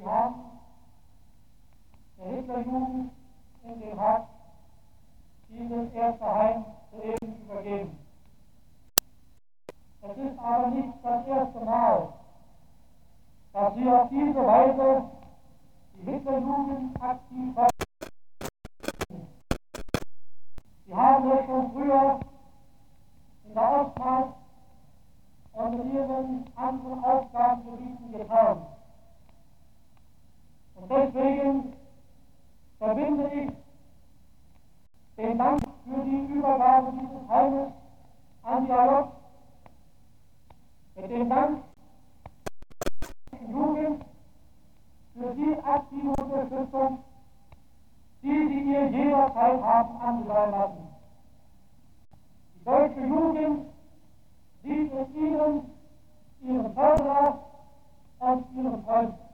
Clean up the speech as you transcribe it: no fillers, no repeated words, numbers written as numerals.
Sie haben der Hitlerjugend in den Hack dieses erste Heim soeben übergeben. Es ist aber nicht das erste Mal, dass Sie auf diese Weise die Hitlerjugend aktiv vertreten. Sie haben das schon früher in der Ostmark und in Ihren anderen Aufgabengebieten getan. Und deswegen verbinde ich den Dank für die Übergabe dieses Heimes an die ALOC mit dem Dank der Jugend für die aktive Unterstützung, die Sie ihr jederzeit haben angedeihen lassen. Die deutsche Jugend sieht in Ihnen Ihren Förderer und Ihren Freund.